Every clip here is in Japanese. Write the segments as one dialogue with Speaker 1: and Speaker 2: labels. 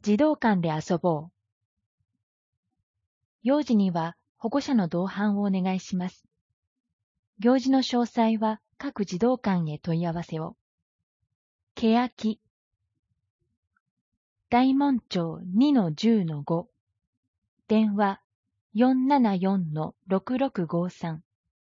Speaker 1: 児童館で遊ぼう。幼児には保護者の同伴をお願いします。行事の詳細は各児童館へ問い合わせを。けやき。大門町 2-10-5。電話 474-6653。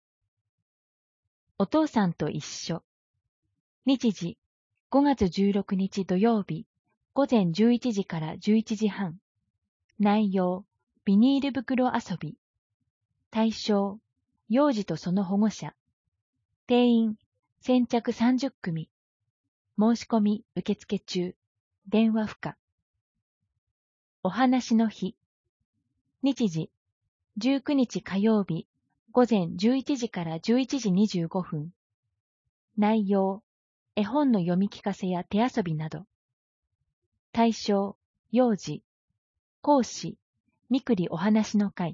Speaker 1: お父さんと一緒。日時5月16日土曜日午前11時から11時半。内容ビニール袋遊び。対象幼児とその保護者。定員先着30組。申し込み受付中。電話不可。お話の日。日時19日火曜日午前11時から11時25分。内容絵本の読み聞かせや手遊びなど。対象幼児。講師みくりお話の会。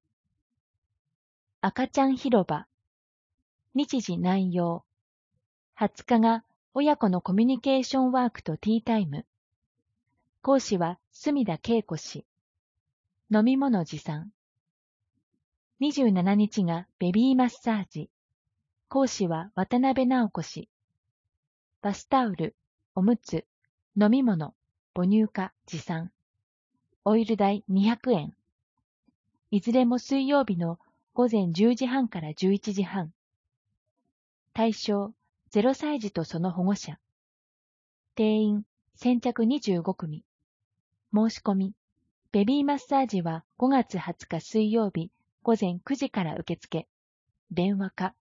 Speaker 1: 赤ちゃん広場。日時内容20日が親子のコミュニケーションワークとティータイム。講師は隅田恵子氏。飲み物持参。27日がベビーマッサージ。講師は渡辺直子氏。バスタオル、おむつ、飲み物、母乳化持参。オイル代200円。いずれも水曜日の午前10時半から11時半。対象0歳児とその保護者。定員先着25組。申し込み。ベビーマッサージは5月20日水曜日午前9時から受付。電話か。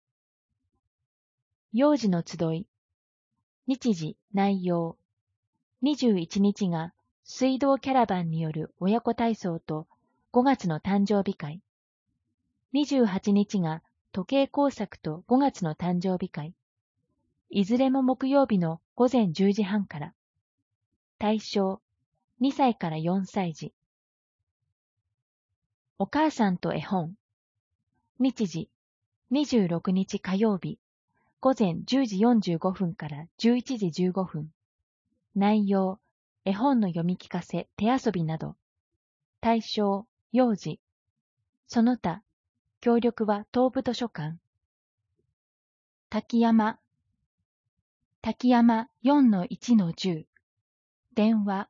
Speaker 1: 幼児の集い。日時内容21日が水道キャラバンによる親子体操と5月の誕生日会。28日が時計工作と5月の誕生日会。いずれも木曜日の午前10時半から。対象2歳から4歳児。お母さんと絵本。日時26日火曜日午前10時45分から11時15分。内容絵本の読み聞かせ、手遊びなど。対象幼児。その他協力は東部図書館。滝山。滝山 4-1-10。電話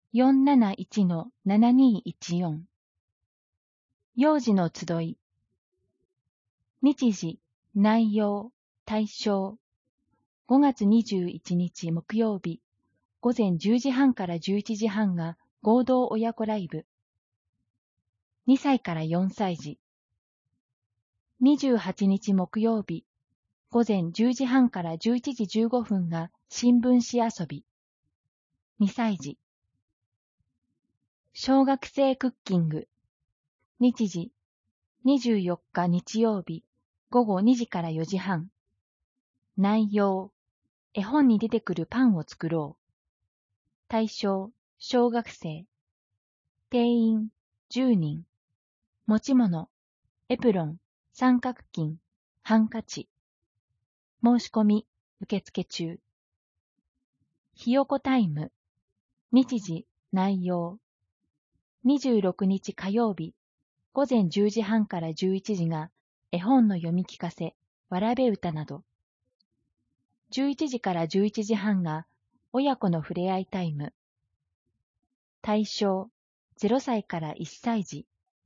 Speaker 1: 471-7214。幼児の集い。日時、内容、対象。5月21日木曜日、午前10時半から11時半が合同親子ライブ。2歳から4歳児。28日木曜日、午前10時半から11時15分が新聞紙遊び。2歳児。小学生クッキング。日時、24日日曜日、午後2時から4時半。内容、絵本に出てくるパンを作ろう。対象、小学生。定員、10人。持ち物、エプロン、三角巾、ハンカチ。申し込み、受付中。ひよこタイム。日時、内容。26日火曜日、午前10時半から11時が絵本の読み聞かせ、わらべ歌など。11時から11時半が親子のふれあいタイム。対象0歳から1歳児。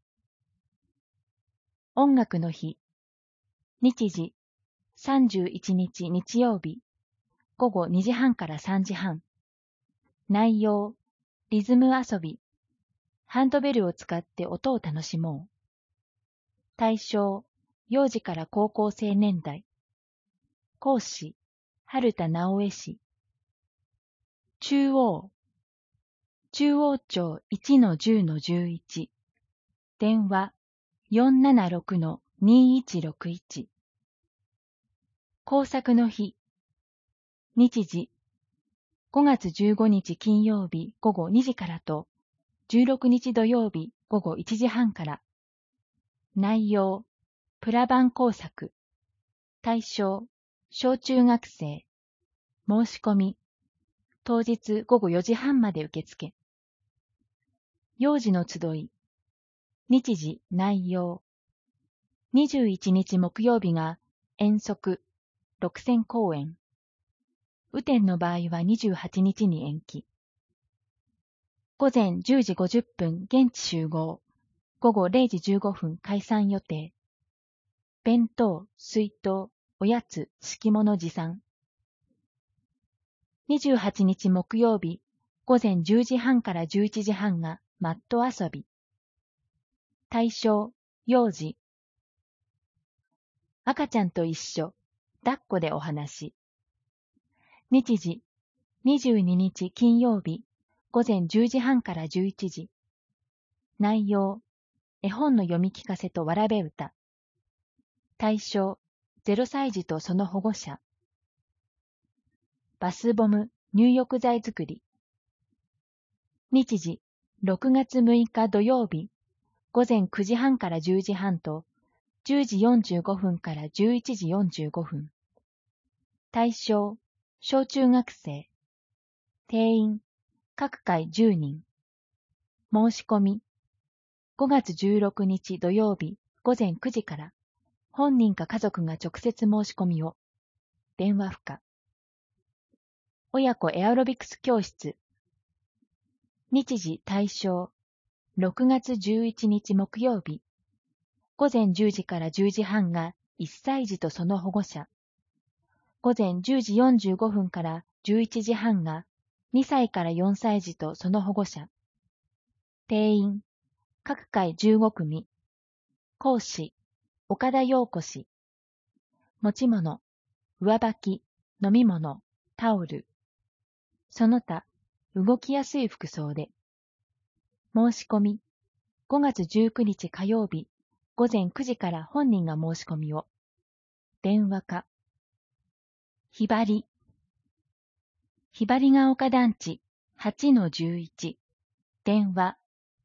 Speaker 1: 音楽の日。日時31日日曜日午後2時半から3時半。内容リズム遊び。ハンドベルを使って音を楽しもう。対象幼児から高校生年代。講師春田直江氏。中央町 1-10-11。電話 476-2161。工作の日。日時5月15日金曜日午後2時からと16日土曜日午後1時半から。内容プラ板工作。対象小中学生。申し込み当日午後4時半まで受付。 幼児の集い。日時、内容。21日木曜日が遠足、6000公演。雨天の場合は28日に延期。午前10時50分現地集合。午後0時15分解散予定。弁当、水筒、おやつ、敷物持参。28日木曜日、午前10時半から11時半がマット遊び。対象、幼児。赤ちゃんと一緒、抱っこでお話。日時、22日金曜日、午前10時半から11時。内容、絵本の読み聞かせとわらべ歌。対象、0歳児とその保護者。バスボム、入浴剤作り。日時、6月6日土曜日、午前9時半から10時半と、10時45分から11時45分。対象、小中学生。定員、各回10人。申し込み、5月16日土曜日午前9時から、本人か家族が直接申し込みを。電話不可。親子エアロビクス教室。日時対象、6月11日木曜日。午前10時から10時半が1歳児とその保護者。午前10時45分から11時半が2歳から4歳児とその保護者。定員、各回15組。講師、岡田陽子氏。持ち物、上履き、飲み物、タオル。その他、動きやすい服装で。申し込み、5月19日火曜日、午前9時から本人が申し込みを。電話か。ひばり。ひばりが丘団地 8-11。電話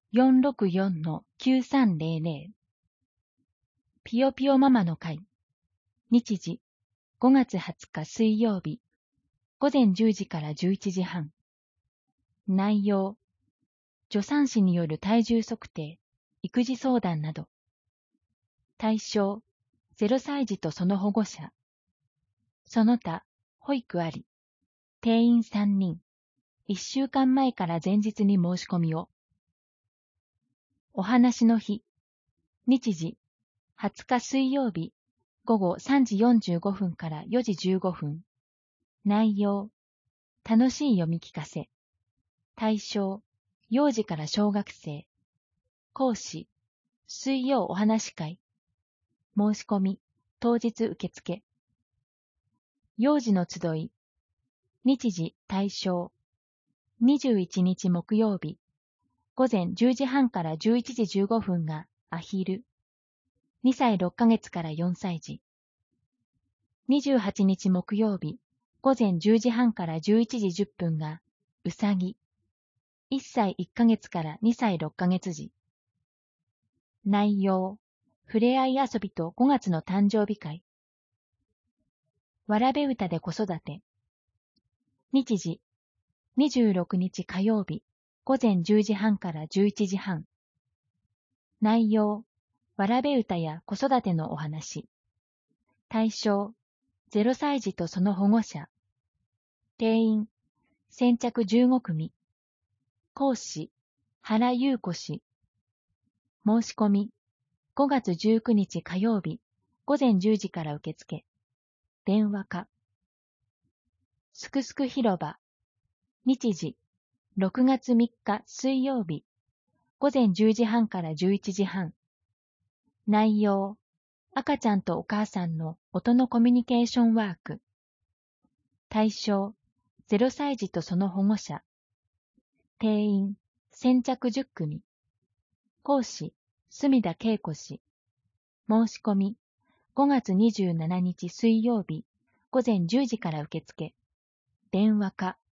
Speaker 1: 464-9300。ぴよぴよママの会。日時5月20日水曜日。午前10時から11時半。内容、助産師による体重測定、育児相談など。対象、0歳児とその保護者。その他、保育あり。定員3人。1週間前から前日に申し込みを。お話の日。日時、20日水曜日。午後3時45分から4時15分。内容、楽しい読み聞かせ。対象、幼児から小学生。講師、水曜お話会。申し込み、当日受付。幼児の集い。日時対象。21日木曜日。午前10時半から11時15分がアヒル。2歳6ヶ月から4歳児。28日木曜日。午前10時半から11時10分がうさぎ。1歳1ヶ月から2歳6ヶ月児。内容、ふれあい遊びと5月の誕生日会。わらべ歌で子育て。日時、26日火曜日、午前10時半から11時半。内容、わらべ歌や子育てのお話。対象、0歳児とその保護者。定員、先着15組。講師、原優子氏。申し込み、5月19日火曜日、午前10時から受付。電話か。すくすく広場。日時、6月3日水曜日、午前10時半から11時半。内容、赤ちゃんとお母さんの音のコミュニケーションワーク。対象、0歳児とその保護者。定員、先着10組。講師、隅田恵子氏。申し込み、5月27日水曜日、午前10時から受付。電話か。